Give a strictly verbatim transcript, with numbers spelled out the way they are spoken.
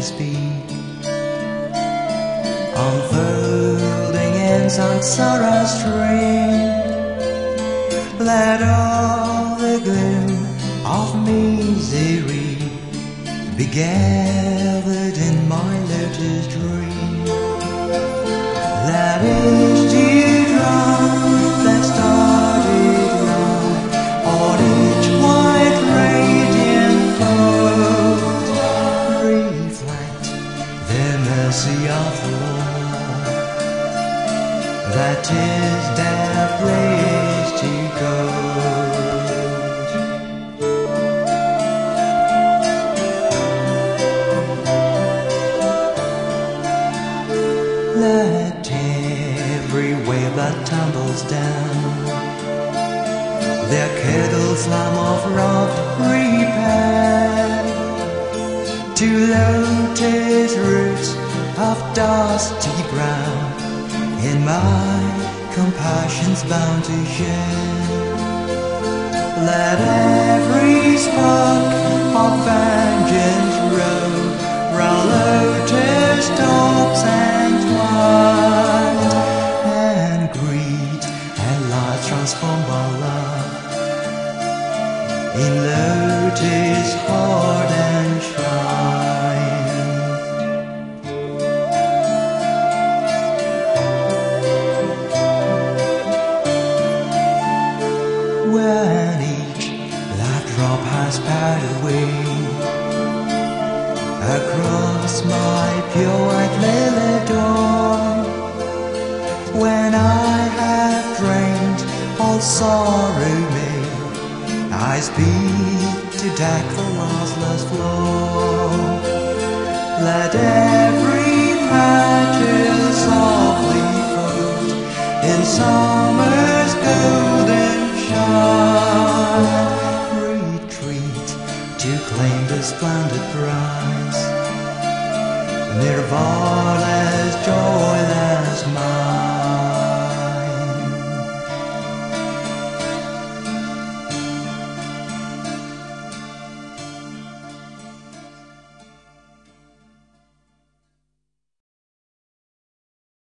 speed, unfolding in Sansara's stream. Let all the gloom of misery be gathered in my lotus dream. Let each teardrop that started run on each white radiant fold reflect the mercy of the Lord, that is their place to go. Let every wave that tumbles down their cradle slam of rough repair to lotus roots of dusty brown in my compassion's bounty share. Let every spark of vengeance roam round lotus tops and twine, and greed and life transform our love in lotus heart and shrine. When each that drop has passed away across my pure white lily door, when I have drained all sorrow may, I speak to deck the lossless floor. Let every petal softly fold in summer's golden shine, retreat to claim the splendid prize, Nirvana's joy.